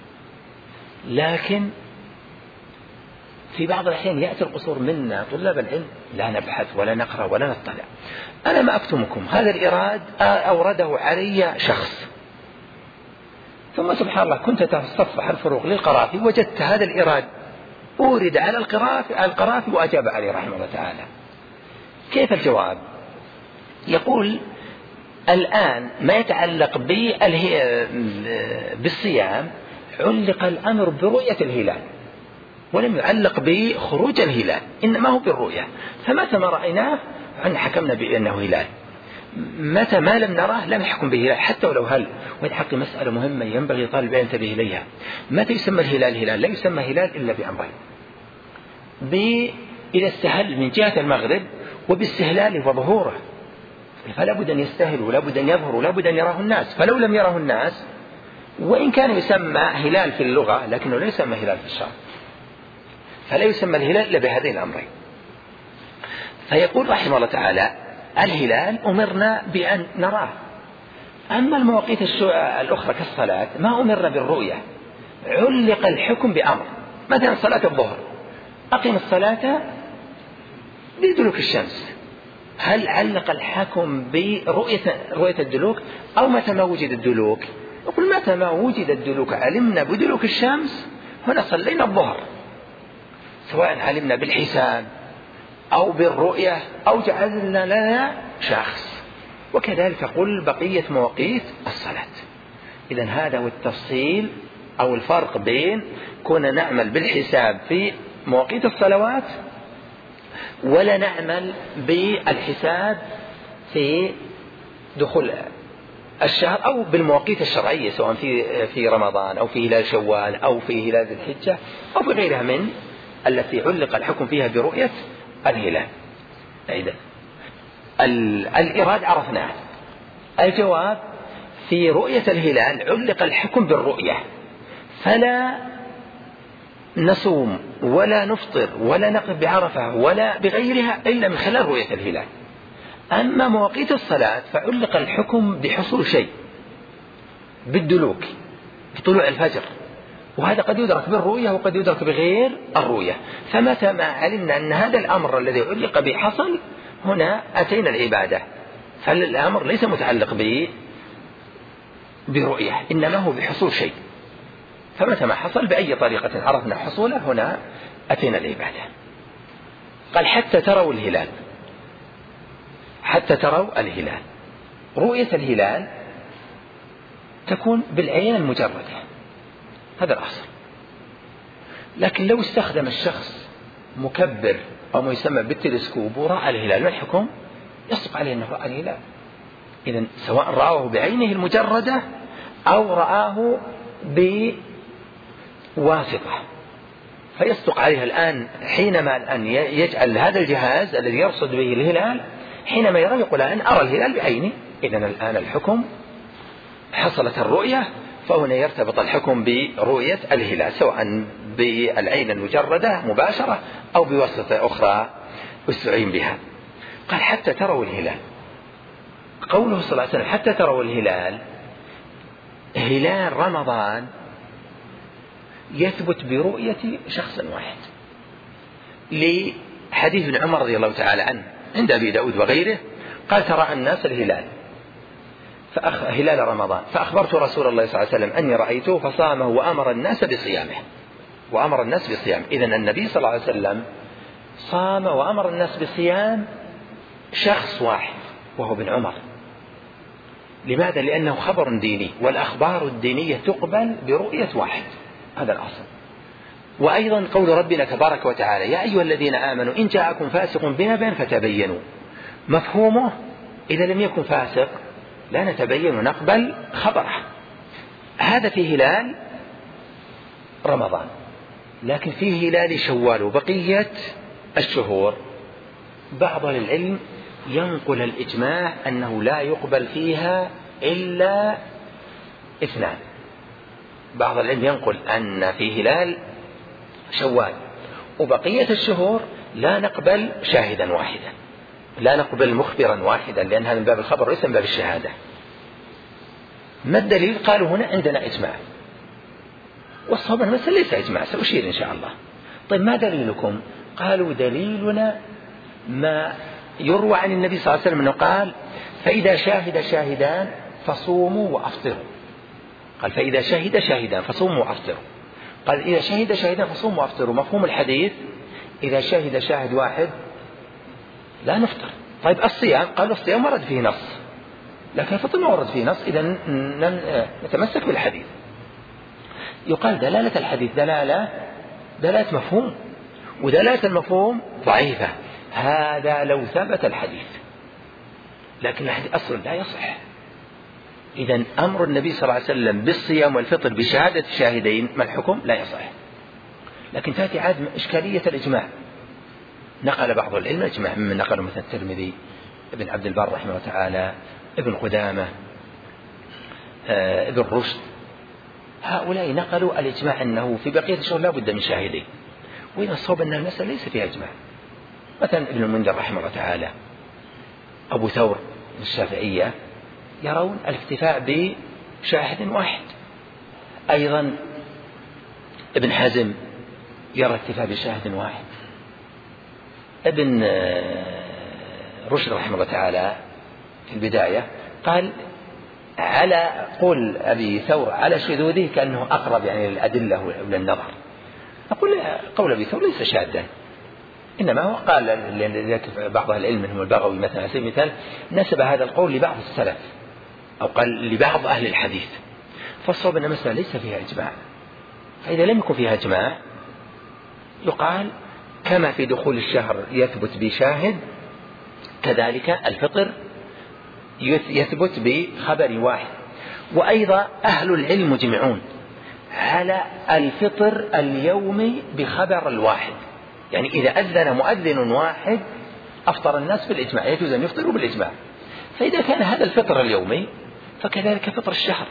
لكن في بعض الأحيان يأتي القصور منا طلاب العلم لا نبحث ولا نقرأ ولا نطلع. أنا ما أكتمكم هذا الإراد أورده علي شخص، ثم سبحان الله كنت تتصفح الفروق للقرافي وجدت هذا الإراد أورد على القرافي وأجاب عليه رحمه الله تعالى. كيف الجواب؟ يقول الآن ما يتعلق بالصيام علق الأمر برؤية الهلال ولم يعلق بخروج الهلال، إنما هو بالرؤية. فمتى ما رأيناه عن حكمنا بأنه هلال، متى ما لم نراه لم يحكم به هلال حتى ولو هل. وإن حق مسألة مهمة ينبغي طالب العلم ينتبه إليها. متى يسمى الهلال هلال؟ لا يسمى هلال إلا بأمرين: إذا استهل من جهة المغرب وباستهلاله وظهوره، فلا بد أن يستهل ولا بد أن يظهر ولا بد أن يراه الناس. فلو لم يراه الناس وإن كان يسمى هلال في اللغة لكنه لا يسمى هلال في الشرع، فلا يسمى الهلال إلا بهذين الأمرين. فيقول رحمه الله تعالى: الهلال أمرنا بأن نراه. أما المواقيت الأخرى كالصلاة ما أمرنا بالرؤية، علق الحكم بأمر. مثلا صلاة الظهر أقم الصلاة بدلوك الشمس، هل علق الحكم برؤية الدلوك أو متى ما وجد الدلوك؟ يقول متى ما وجد الدلوك علمنا بدلوك الشمس هنا صلينا الظهر، سواء علمنا بالحساب أو بالرؤية أو جعلنا لنا شخص. وكذلك قل بقية مواقيت الصلاة. إذن هذا هو التفصيل أو الفرق بين كنا نعمل بالحساب في مواقيت الصلوات ولا نعمل بالحساب في دخول الشهر أو بالمواقيت الشرعية، سواء في رمضان أو في هلال شوال أو في هلال الحجة أو في غيرها من التي علق الحكم فيها برؤية الهلال. إذن الإراد عرفناه. الجواب: في رؤية الهلال علق الحكم بالرؤية، فلا نصوم ولا نفطر ولا نقف بعرفة ولا بغيرها إلا من خلال رؤية الهلال. أما مواقيت الصلاة فعلق الحكم بحصول شيء، بالدلوك، بطلوع الفجر، وهذا قد يدرك بالرؤية وقد يدرك بغير الرؤية. فمتى ما علمنا أن هذا الأمر الذي علق به حصل هنا أتينا العبادة، فالأمر ليس متعلق برؤية إنما هو بحصول شيء. فمتى ما حصل بأي طريقة عرفنا حصوله هنا أتينا العبادة. قال: حتى تروا الهلال. حتى تروا الهلال، رؤية الهلال تكون بالعين المجردة، هذا الأصل. لكن لو استخدم الشخص مكبر أو ما يسمى بالتلسكوب ورأى الهلال، ما الحكم؟ يصدق عليه أنه رأى الهلال. إذن سواء رآه بعينه المجردة أو رآه بواسطة فيصدق عليها الآن. حينما أن يجعل هذا الجهاز الذي يرصد به الهلال حينما يرى يقول: أنا أرى الهلال بعيني. إذن الآن الحكم حصلت الرؤية، فهنا يرتبط الحكم برؤية الهلال سواء بالعين المجردة مباشرة أو بواسطة أخرى استعين بها. قال: حتى تروا الهلال. قوله صلى الله عليه وسلم حتى تروا الهلال، هلال رمضان يثبت برؤية شخص واحد، لحديث ابن عمر رضي الله تعالى عنه عند أبي داود وغيره قال: ترى الناس الهلال هلال رمضان فأخبرت رسول الله صلى الله عليه وسلم أني رأيته فصامه وأمر الناس بصيامه. إذن النبي صلى الله عليه وسلم صام وأمر الناس بصيام شخص واحد وهو ابن عمر. لماذا؟ لأنه خبر ديني، والأخبار الدينية تقبل برؤية واحد، هذا الأصل. وأيضا قول ربنا تبارك وتعالى: يا أيها الذين آمنوا إن جاءكم فاسق بنبأ فتبينوا. مفهومه إذا لم يكن فاسق لا نتبين ونقبل خبره. هذا في هلال رمضان. لكن في هلال شوال وبقية الشهور بعض العلم ينقل الإجماع أنه لا يقبل فيها إلا اثنان. بعض العلم ينقل أن في هلال شوال وبقية الشهور لا نقبل شاهدا واحدا، لا نقبل مخبرا واحدا، لأن هذا من باب الخبر ليس من باب الشهادة. ما الدليل؟ قالوا هنا عندنا إجماع، والصواب المسألة ليس إجماع، سأشير إن شاء الله. طيب ما دليلكم؟ قالوا دليلنا ما يروى عن النبي صلى الله عليه وسلم أنه قال: فإذا شاهد شاهدان فصوموا وأفطروا. قال: فإذا شهد شاهدان فصوموا وأفطروا. قال: إذا شهد شاهدان فصوموا وأفطروا. مفهوم الحديث إذا شهد شاهد واحد لا نفطر. طيب الصيام؟ قال: الصيام ورد فيه نص، لكن الفطر ما ورد فيه نص، إذا نتمسك بالحديث. يقال دلالة الحديث دلالة مفهوم، ودلالة المفهوم ضعيفة. هذا لو ثبت الحديث، لكن الحديث أصلا لا يصح. إذن أمر النبي صلى الله عليه وسلم بالصيام والفطر بشهادة الشاهدين ما الحكم؟ لا يصح. لكن تأتي عاد إشكالية الإجماع. نقل بعض العلم الإجماع، من نقل مثل الترمذي، ابن عبد البر رحمه الله تعالى، ابن قدامة، ابن رشد، هؤلاء نقلوا الإجماع أنه في بقية الشهور لا بد من شاهدين. وإذا الصواب أن المسألة ليس فيها إجماع. مثلا ابن المنذر رحمه الله تعالى، أبو ثور الشافعية يرون الاكتفاء بشاهد واحد. أيضا ابن حزم يرى الاكتفاء بشاهد واحد. ابن رشد رحمه الله تعالى في البداية قال على قول أبي ثور على شذوذه كأنه أقرب يعني للأدلة وللنظر. أقول قول أبي ثور ليس شاذا، إنما هو قال بعض أهل العلم منهم البغوي مثلا على سبيل المثال نسب هذا القول لبعض السلف أو قال لبعض أهل الحديث. فالصواب أن المسألة ليس فيها إجماع. فإذا لم يكن فيها إجماع يقال كما في دخول الشهر يثبت بشاهد، كذلك الفطر يثبت بخبر واحد. وأيضا أهل العلم مجمعون على الفطر اليومي بخبر الواحد، يعني إذا أذن مؤذن واحد أفطر الناس بالإجماع، يجوز أن يفطروا بالإجماع. فإذا كان هذا الفطر اليومي فكذلك فطر الشهر،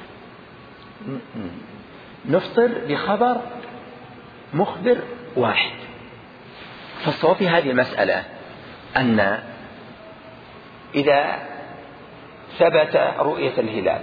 نفطر بخبر مخبر واحد. فالصواب في هذه المسألة أن إذا ثبت رؤية الهلال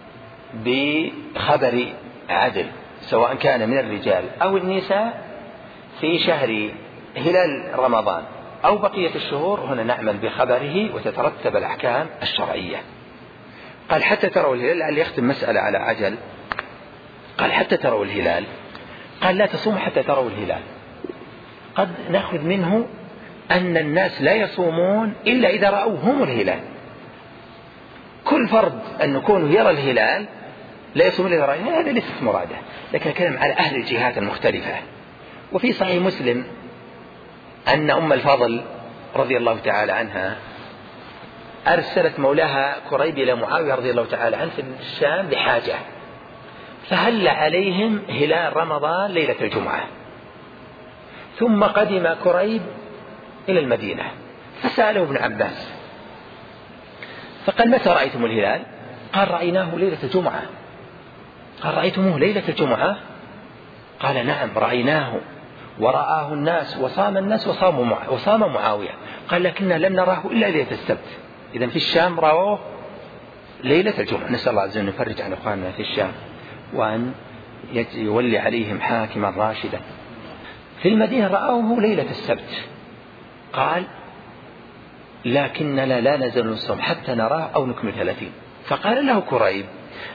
بخبر عدل سواء كان من الرجال أو النساء في شهر هلال رمضان أو بقية الشهور، هنا نعمل بخبره وتترتب الأحكام الشرعية. قال حتى تروا الهلال، لعل يختم مسألة على عجل. قال حتى تروا الهلال، قال لا تصوموا حتى تروا الهلال. قد نأخذ منه أن الناس لا يصومون إلا إذا رأوا هم الهلال. كل فرد أن يكون يرى الهلال لا يصوم إلا إذا رأى الهلال، هذا ليست مراده. لكن الكلام على أهل الجهات المختلفة. وفي صحيح مسلم أن أم الفضل رضي الله تعالى عنها أرسلت مولاها كريب إلى معاوية رضي الله تعالى عنه في الشام بحاجة، فهل عليهم هلال رمضان ليلة الجمعة. ثم قدم كريب إلى المدينة فسأله ابن عباس فقال متى رأيتم الهلال؟ قال رأيناه ليلة الجمعة. قال رأيتموه ليلة الجمعة؟ قال نعم رأيناه ورآه الناس وصام الناس وصام معاوية. قال لكننا لم نراه إلا ليلة السبت. إذن في الشام رأوه ليلة الجمعة. نسأل الله عز وجل أن يفرج عن أخواننا في الشام وأن يولي عليهم حاكما راشدا. في المدينة رأوه ليلة السبت. قال لكننا لا نزل نصوم حتى نراه أو نكمل 30. فقال له كريب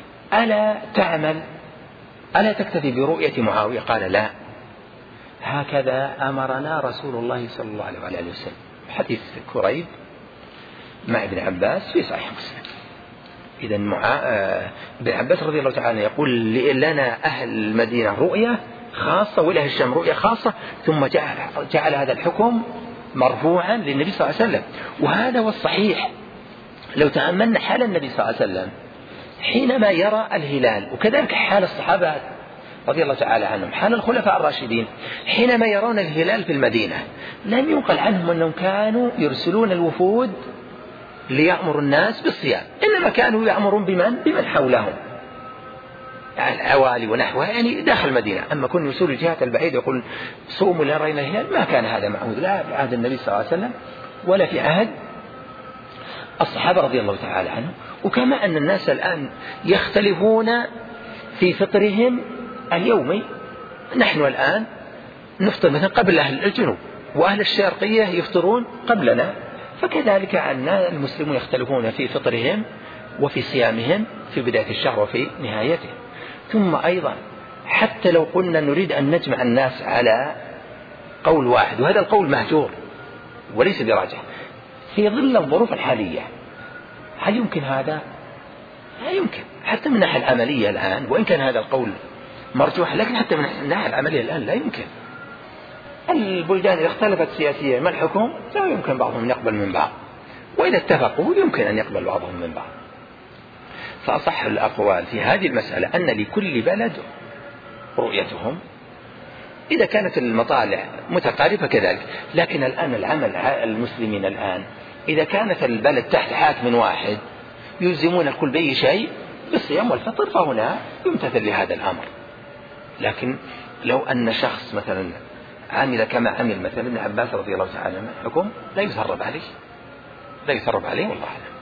ألا تكتفي برؤية معاوية؟ قال لا، هكذا أمرنا رسول الله صلى الله عليه وسلم. حديث كريب مع ابن عباس في صحيح مسلم. إذن ابن عباس رضي الله تعالى يقول لنا أهل المدينة رؤية خاصة ولأهل الشام رؤية خاصة، ثم جعل هذا الحكم مرفوعا للنبي صلى الله عليه وسلم. وهذا هو الصحيح. لو تأملنا حال النبي صلى الله عليه وسلم حينما يرى الهلال، وكذلك حال الصحابة رضي الله تعالى عنهم، حال الخلفاء الراشدين حينما يرون الهلال في المدينة، لم ينقل عنهم أنهم كانوا يرسلون الوفود ليأمروا الناس بالصيام، إنما كانوا يأمرون بمن حولهم، يعني العوالي ونحوها، يعني داخل المدينة. أما كن يرسلوا الجهات البعيدة يقول صوموا لأن رأينا الهلال، ما كان هذا معهود لا في عهد النبي صلى الله عليه وسلم ولا في عهد الصحابة رضي الله تعالى عنهم. وكما أن الناس الآن يختلفون في فطرهم اليومي، نحن الآن نفطر مثلا قبل أهل الجنوب، وأهل الشرقية يفطرون قبلنا، فكذلك عنا المسلمون يختلفون في فطرهم وفي صيامهم في بداية الشهر وفي نهايته. ثم أيضا حتى لو قلنا نريد أن نجمع الناس على قول واحد، وهذا القول مهجور وليس براجح في ظل الظروف الحالية، هل يمكن هذا؟ لا يمكن، حتى من الناحية العملية الآن. وإن كان هذا القول مرجوح، لكن حتى من الناحية العملية الآن لا يمكن. البلدان إذا اختلفت سياسيا ما الحكم لا يمكن بعضهم أن يقبل من بعض، وإذا اتفقوا يمكن أن يقبل بعضهم من بعض. فأصح الأقوال في هذه المسألة أن لكل بلد رؤيتهم إذا كانت المطالع متقاربة كذلك. لكن الآن العمل المسلمين الآن إذا كانت البلد تحت حاكم واحد يلزمون الكل بأي شيء بالصيام والفطر فهنا يمتثل لهذا الأمر. لكن لو أن شخص مثلا عمل كما عمل مثلا ابن عباس رضي الله تعالى عنه حكم لا يسرب عليه والله أعلم.